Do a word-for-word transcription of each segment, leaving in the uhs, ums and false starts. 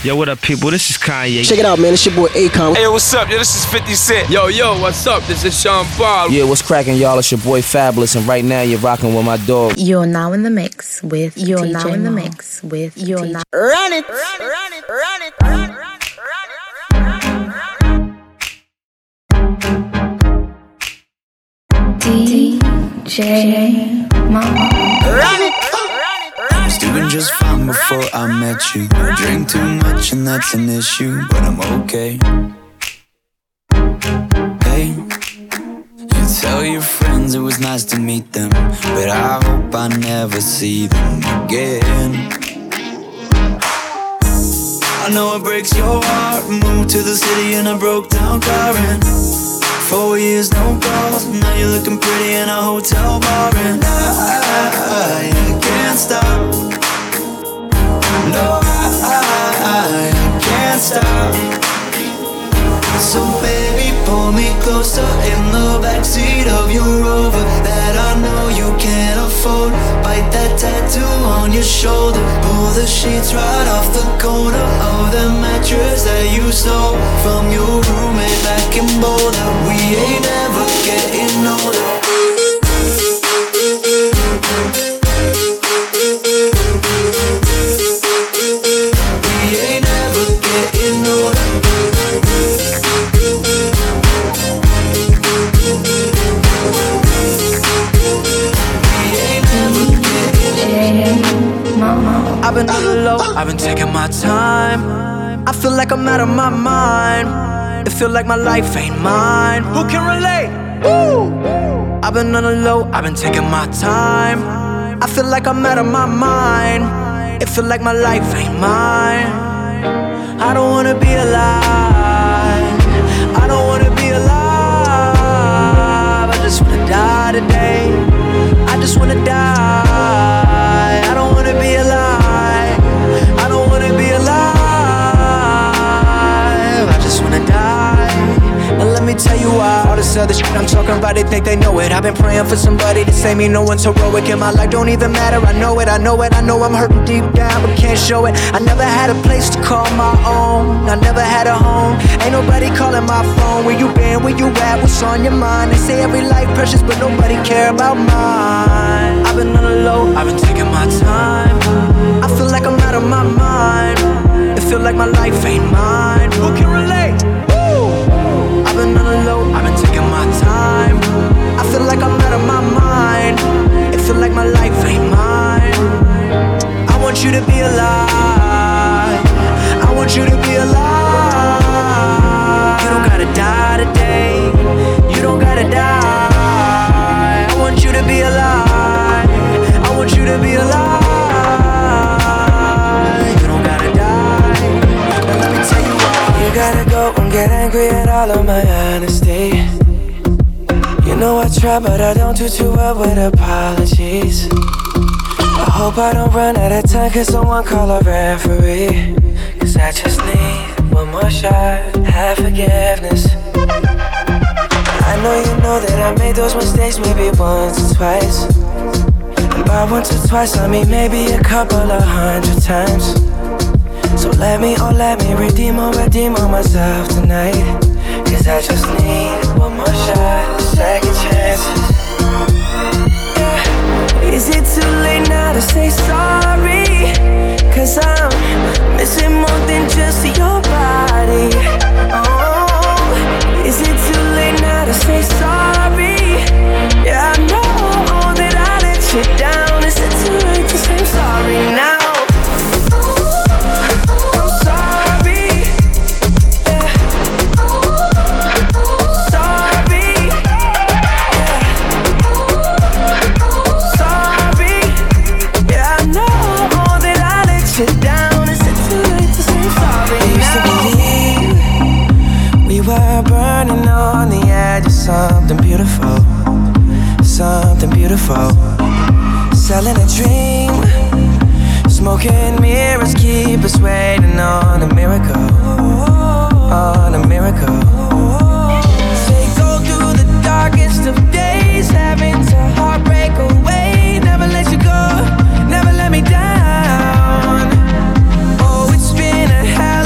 Yo, what up, people? This is Kanye. Check it out, man. It's your boy Akon. Hey, yo, what's up? Yo, this is fifty Cent. Yo, yo, what's up? This is Sean Paul. Yeah, what's cracking, y'all? It's your boy Fabulous, and right now you're rocking with my dog. You're now in the mix with You're T J now in the Mo. mix with You're T J. now. Run it, run it, run it, run it, run it, run it. D J Mo. Run it. I was doing just fine before I met you. I drink too much and that's an issue, but I'm okay. Hey, you tell your friends it was nice to meet them, but I hope I never see them again. I know it breaks your heart. Moved to the city in a broke down car and four years no calls. Now you're looking pretty in a hotel bar and I, I can't stop. No, I, I can't stop. So baby, pull me closer in the backseat of your Rover that I know you can't afford. Bite that tattoo on your shoulder. Pull the sheets right off the corner of the mattress that you stole from your roommate back in Boulder. We ain't never getting older. I've been on the low, I've been taking my time. I feel like I'm out of my mind. It feel like my life ain't mine. Who can relate? Woo! I've been on the low, I've been taking my time. I feel like I'm out of my mind. It feel like my life ain't mine. I don't wanna be alive. I don't wanna be alive. I just wanna die today. I just wanna die. I don't wanna be alive. I don't wanna be alive. I just wanna die. And let me tell you why. All this other shit I'm talking about, they think they know it. I've been praying for somebody to save me. No one's heroic in my life, don't even matter. I know it, I know it, I know I'm hurting deep down, but can't show it. I never had a place to call my own. I never had a home. Ain't nobody calling my phone. Where you been, where you at, what's on your mind? They say every life precious, but nobody care about mine. I've been on the low, I've been taking my time. I feel like I'm out of my mind. It feel like my life ain't mine. Who can relate? Woo! I've been on the low, I've been taking my time. I feel like I'm out of my mind. It feel like my life ain't mine. I want you to be alive. I want you to be alive. You don't gotta die today. You don't gotta die. I want you to be alive. I want you to be alive. You don't gotta die. Now let me tell you why. You gotta go and get angry at all of my honesty. You know I try, but I don't do too well with apologies. I hope I don't run out of time, cause someone call a referee. Cause I just need one more shot, have forgiveness. I know you know that I made those mistakes maybe once or twice. And by once or twice I mean maybe a couple of hundred times. So let me, oh let me redeem or redeem on myself tonight. Cause I just need one more shot, second chances. Yeah. Is it too late now to say sorry? Cause I'm missing more than just your body. Oh, is it too late now to say sorry? Yeah, I know that I let you down. Is it too late to say sorry now? Burning on the edge of something beautiful, something beautiful. Selling a dream, smoking mirrors keep us waiting on a miracle, on a miracle. Say go through the darkest of days, having to heartbreak away. Never let you go, never let me down. Oh, it's been a hell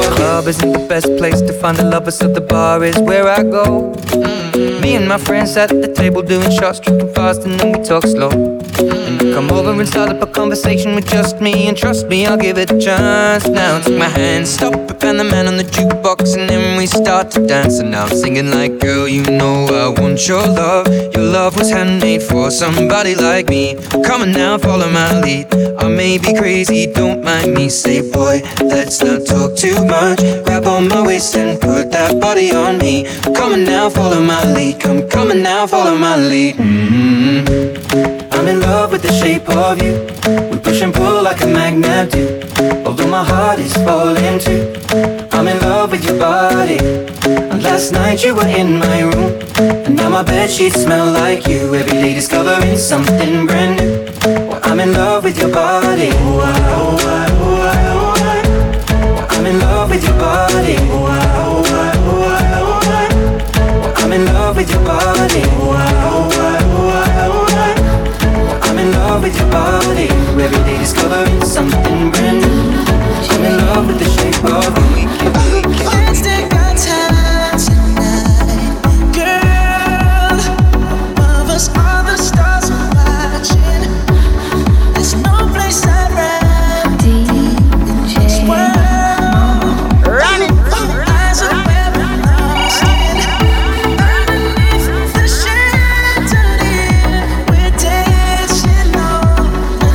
The club isn't the best place to find the lovers, so the bar is where I go. Mm-hmm. Me and my friends sat at the table doing shots, drinking fast, and then we talk slow. And I come over and start up a conversation with just me, and trust me, I'll give it a chance. Now take my hand, stop it, and the man on the jukebox, and then we start to dance. And now I'm singing like, girl, you know I want your love. Your love was handmade for somebody like me. Come on now, follow my lead. I may be crazy, don't mind me. Say, boy, let's not talk too much. Grab on my waist and put that body on me. Come on now, follow my lead. Come, come on now, follow my lead. Mm-hmm. I'm in love with the shape of you. We push and pull like a magnet do. Although my heart is falling too. I'm in love with your body. And last night you were in my room, and now my bedsheets smell like you. Every day discovering something brand new. Well, I'm in love with your body. Oh, I, oh, I, oh, I, oh, I. Well, I'm in love with your body. Oh, I, oh, I, oh, I, oh, I. Well, I'm in love with your body. Oh, I, oh, I, oh, I, oh, I. Well, I'm in love with your body. Every day discovering something brand new. I'm in love with the shape of you. Let's take our time tonight, girl. Above us, all the stars are watching. There's no place I'd rather be in this world. Run it, Eyes are where we're lost in. Underneath the chandelier, we're dancing all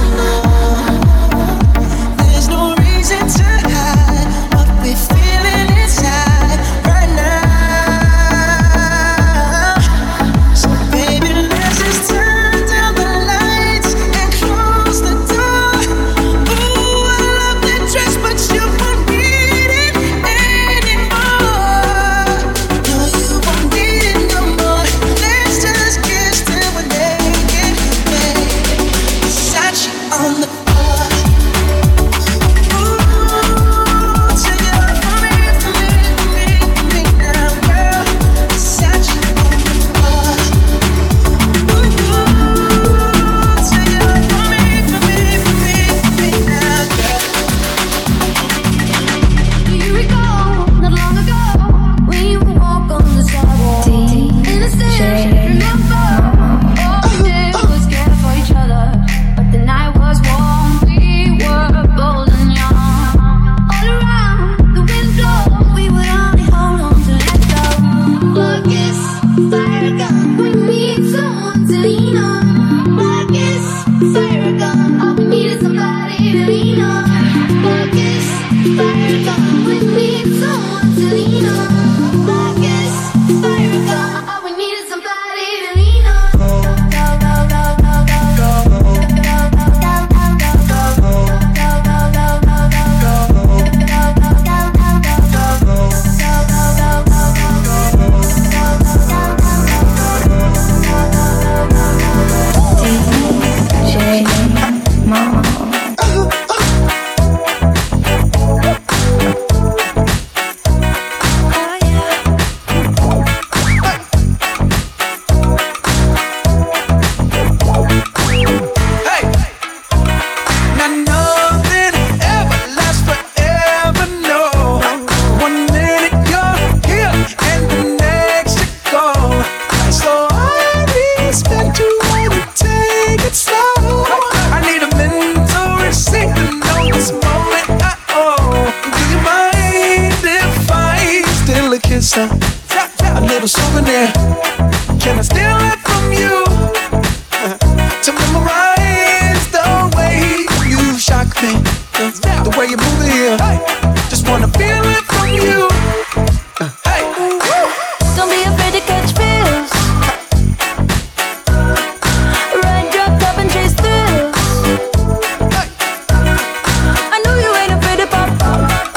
alone. There's no reason to hide what we're feeling inside right now. So baby, let's just turn down the lights and close the door. Ooh, I love that dress, but you won't need it anymore. No, you won't need it no more. Let's just kiss till we're naked, baby. Versace on the floor. Ooh, till you're for me, for me, for me, for me now, girl. Versace on the floor. Ooh, till you're for me, for me, for me, for me now, girl. Do you recall not long ago when you would walk on the sidewalk? Innocent, remember? All we did was care for each other, but the night was warm. We were bold and young. All around, the wind blows. We would only hold on to let go. Blood kiss, fire gun. We need someone to lean on. Blood kiss, fire gun. All we need is somebody to lean on. Blood kiss, fire gun. We need someone to lean on. Blood kiss, fire gun. All we need is somebody to lean on. Go, go, go, go, go, go, go, go, go, go, go, D J Mo. Hey! Now nothing ever lasts forever, no. One minute you're here and the next you go. So I expect you to take it slow. I need a mental receipt to know this moment I owe. Do you mind if I steal a kiss? A, a little souvenir. Can I steal it from you? To memorize the way you shock me, the, the way you move it here. Just wanna feel it from you. Uh, hey, Don't be afraid to catch feels. Ride your cup and chase thrills. I know you ain't afraid to pop up.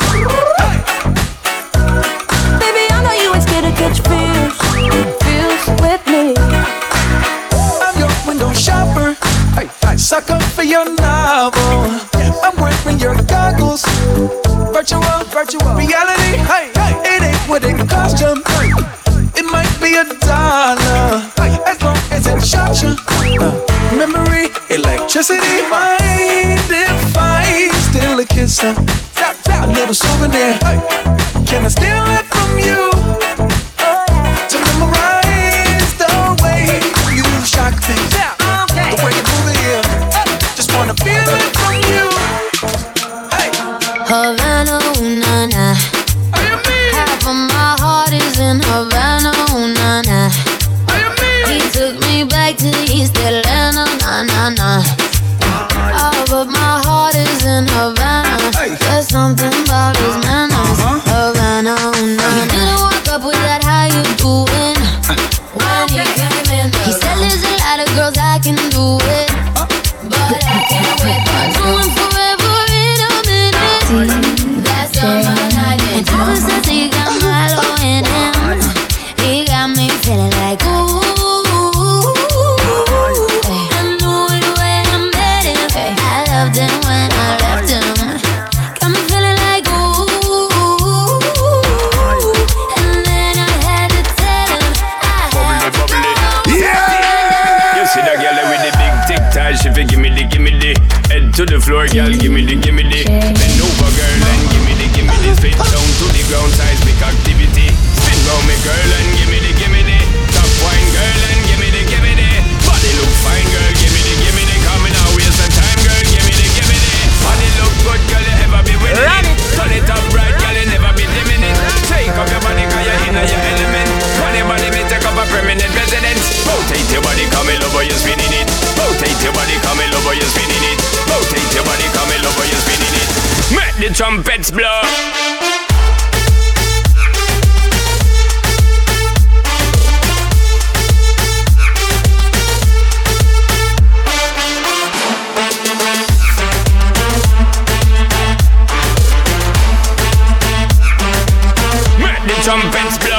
Baby, I know you ain't scared to catch feels. Feels with me. I'm your window shopper. Hey, I suck up for your novel. I'm wearing your goggles. Virtual, virtual reality. Hey, it ain't what it cost you. It might be a dollar, as long as it shocks you. Uh, memory, electricity. Mind if I steal a kiss? Uh, a a little souvenir. Can I steal it from you? To memorize the way you shock things, the way you move it here. Just wanna feel it from you. Hey, Havana, ooh, na na. Half of my heart is in Havana, ooh, na na. He took me back to East Atlanta, na na na. Oh, but my heart is in Havana. There's something about his manners. Havana, ooh, na na. He didn't walk up with that, how you doing? When he came in, he said there's a lot of girls I can do it, but I can't wait. I'm doing forever in a minute. That's all my night. And Thomas says he got Milo in him. He got me feeling like ooh. I knew it when I met him. I loved him when I left him. Got me feeling like ooh. And then I had to tell him I had to go. Yeah! You see that girl with the big tic tac, she fi gimme the, gimme the. Head to the floor, girl, gimme the, gimme the. Bend over, girl, and gimme the, gimme the. Spin down to the ground, seismic activity. Spin round me, girl, and gimme the, gimme the. Top wine, girl, and gimme the, gimme the. Body look fine, girl, gimme the, gimme the. Coming out, waste some time, girl, gimme the, gimme the. Body look good, girl, you ever be winning it. Turn it up right, girl, you never be dimming it. Take up your body, cause you're in your element. Run your body, me take up a permanent residence. Rotate your body, come in over, you're spinning it. Rotate your body, come in over, you're spinning it. Rotate your body, come in over, you're spinning it. Make the trumpets blow. Make the trumpets blow.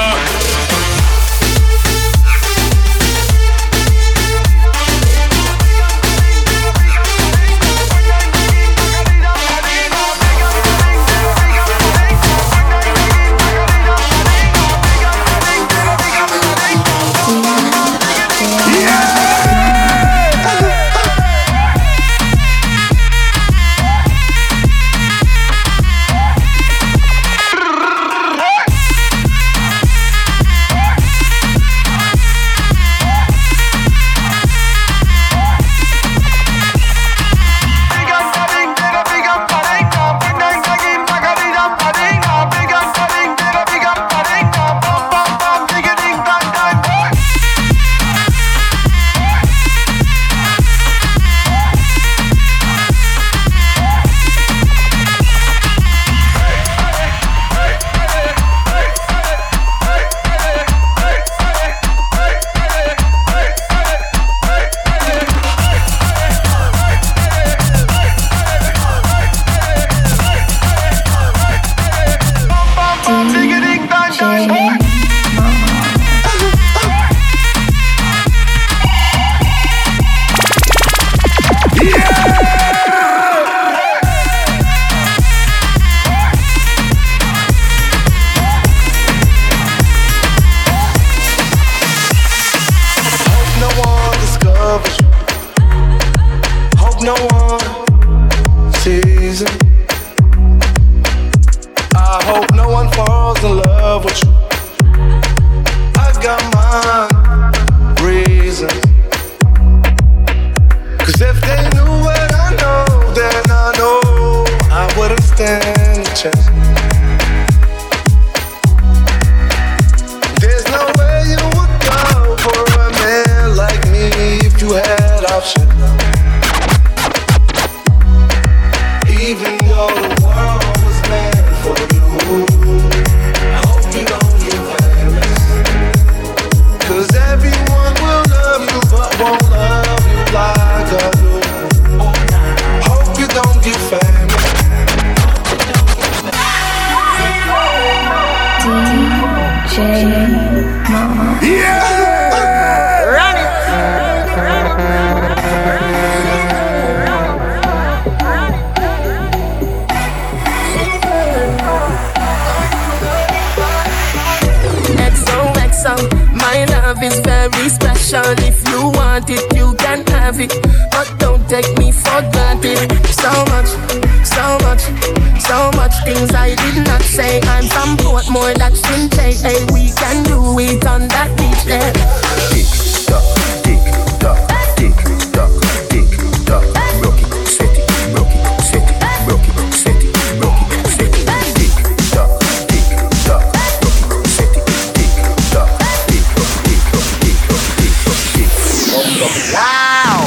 My love is very special. If you want it, you can have have it, but don't take me for granted. So much, so much, so much things I did not say. I'm from Portmore, that's in J A. We can do it on that beach there. Tick tock, tick tock, tick tock, tick tock. Rock it, set it, rock it, set it, rock it, set it, rock it, set it. Tick tock, tick tock, rock it, set it, tick tock, tick tock, tick tock, tick tock, tick tock, tick tock. Wow!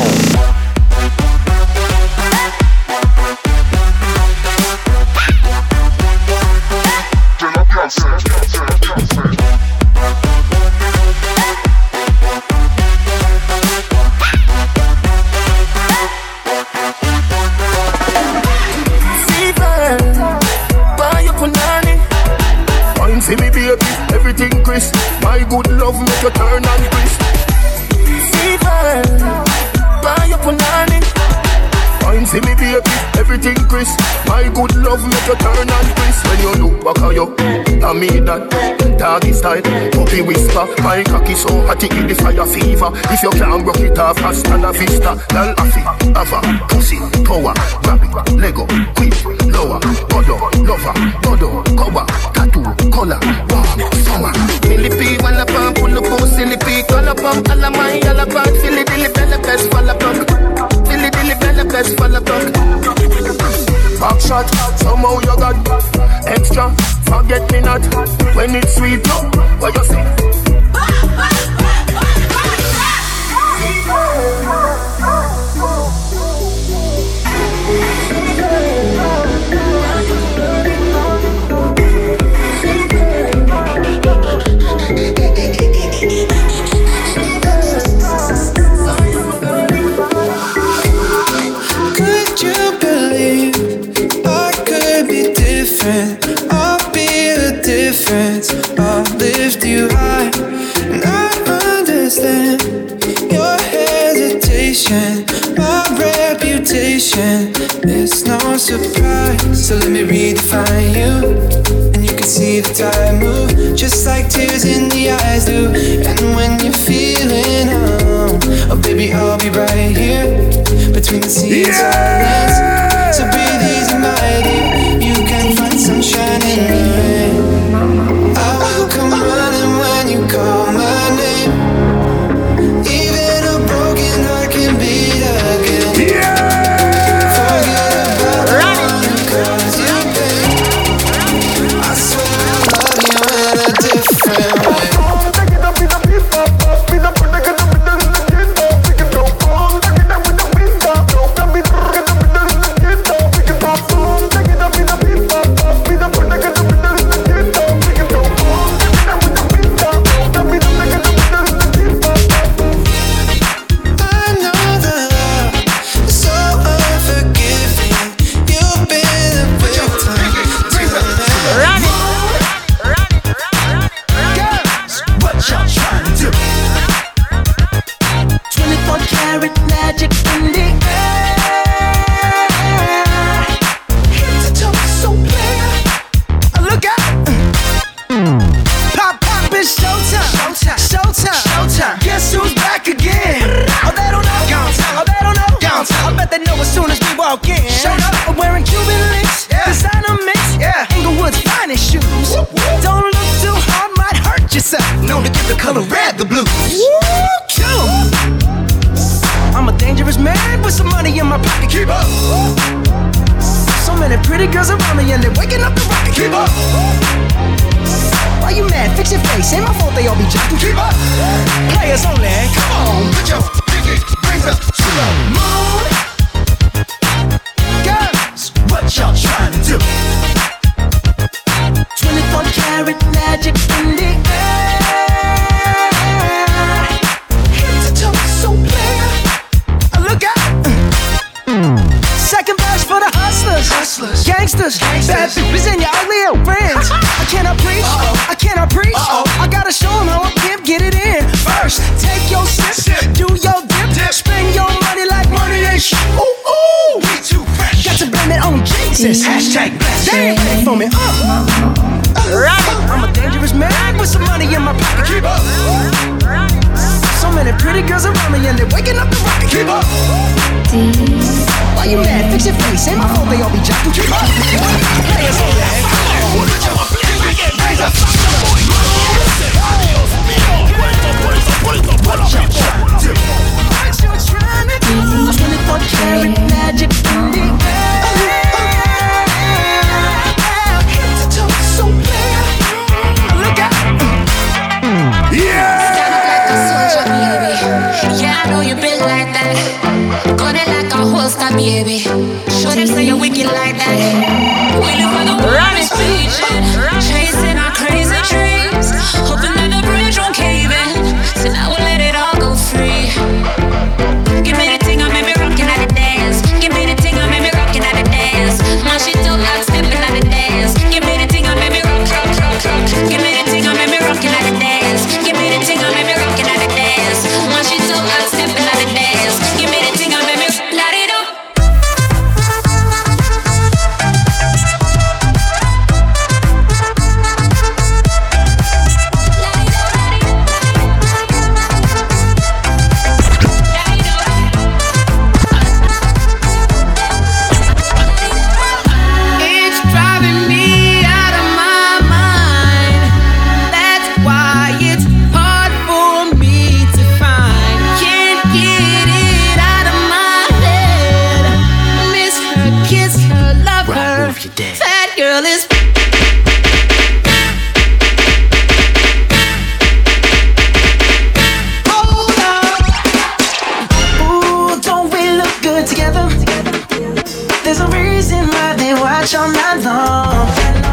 See me baby, everything crisp. My good love make you turn and crisp. Fever, buy your punani. Fine, see me baby, everything crisp. My good love make you turn and crisp. When you look back at you, I mean that doggy style, puppy whisper. My cocky so hot it give the fire fever. If you can't rock it off, hasta la vista. Lal afi, ava, pussy, power, grab it, Lego, quick, lower, godo, lover, godo, cover, tattoo, color, warm, summer. Millipede, wanna pump, pull up, pull silly pea, color pump, color my, color pump, silly dilly bella best, follow pump, silly dilly bella best, follow pump. Back shot, somehow you got extra, forget me not. When it's sweet, no, what you say? Could you believe I could be different? I'll be the difference. I'll lift you high, and I understand your hesitation. My reputation is no surprise. So let me redefine you, and you can see the tide move, just like tears in the eyes do. And when you're feeling home, oh baby, I'll be right here between the sea and silence. So breathe easy, my dear. You can find sunshine in the rain. I will come running when you call my name. Even a broken heart can beat again. Forget about the one who caused you pain. I swear I love you in a different way. Hashtag blessed. They ain't ready for me. Uh. Right. I'm a dangerous man with some money in my pocket. Keep up. So many pretty girls around me and they're waking up the rocket. Keep up. baby. Show them say you're wicked like that. We live by the world is preaching, chasing our crazy dreams, hoping that the bridge won't cave in. So now we'll let it all go free. Give me the thing, I made me rockin' at the dance. Give me the thing, I made me rockin' at the dance. My shit don't out stepping at the dance. Give me the thing, I made me rock, rock, rock, rock. Give me the thing, I made me rockin' at the dance. Give me the thing, I made me rockin' at the dance. My shit don't out stepping at the dance. Give me the thing, I made me light it up. That girl is hold up. Ooh, don't we look good together? There's a reason why they watch all night long.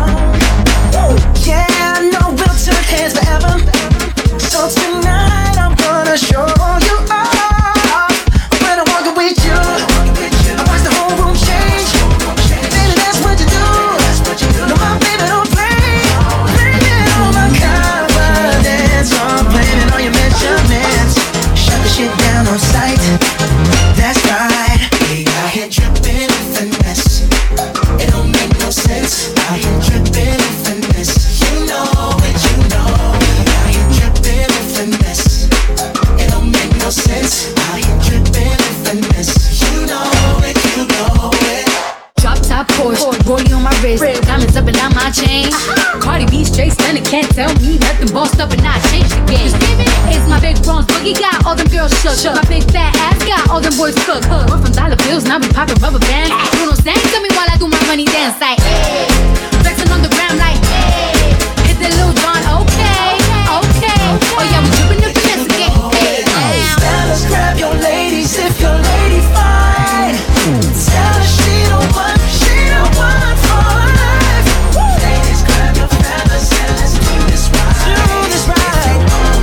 Yeah, I know we'll turn heads forever. So tonight I'm gonna show you off. When I walk with you, I watch the whole room change. Baby, that's what you do. No, my baby don't play. Blaming all my confidence, I'm blaming all your measurements. Shut the shit down on sight. That's right. We out here dripping in finesse. It don't make no sense. Out here dripping in finesse. You know it, you know. We out here dripping in finesse. It don't make no sense. Out here dripping in finesse. You know it, you know it. Drop top Porsche, rollie on my wrist, diamonds up and down my chain. Cardi B straight stunning, can't tell me nothing. Bossed up and I changed the game. It's my big bronze boogie, got all them girls shook. My big fat ass got all them boys cooked. We're from dollar bills, now we poppin' rubber bands. Bruno sang to me while I do my money dance like, hey. Flexing on the ground like, hey. Hit the Lil Jon, okay, okay. Oh yeah, we drippin' the finesse again. Hey, fellas, grab your ladies if your lady fine. Tell her she don't want, she don't want for life. Ladies, grab your fellas and let's do this right. Do this right.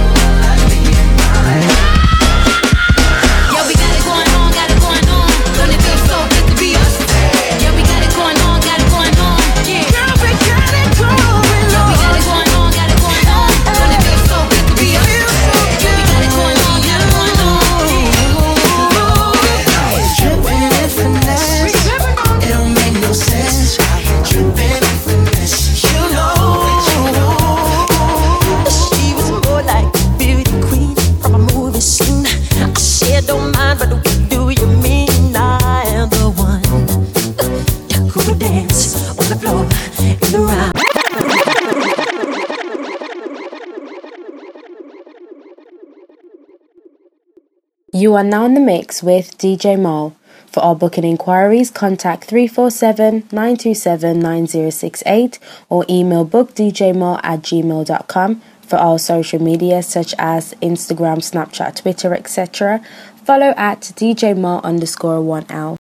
Yeah, we got it going on, got it going on. Don't it feel so good to be us? Yeah, we got it going on, got it going on. Yeah, girl, we got it going on. Yeah, we got it going on, got it going on. Don't it feel so good to be us? Yeah, we got it going on, got it going on. Drippin' in finesse. It don't make no sense. Drippin' in finesse. You know it, you know. She was more like a beauty queen from a movie scene. I said, don't mind, but what do you mean? I am the one who would dance on the floor in the round. You are now in the mix with D J Mal. For all booking inquiries, contact three four seven, nine two seven, nine zero six eight or email bookdjmal at gmail dot com. For all social media such as Instagram, Snapchat, Twitter, et cetera, follow at djmal underscore one L.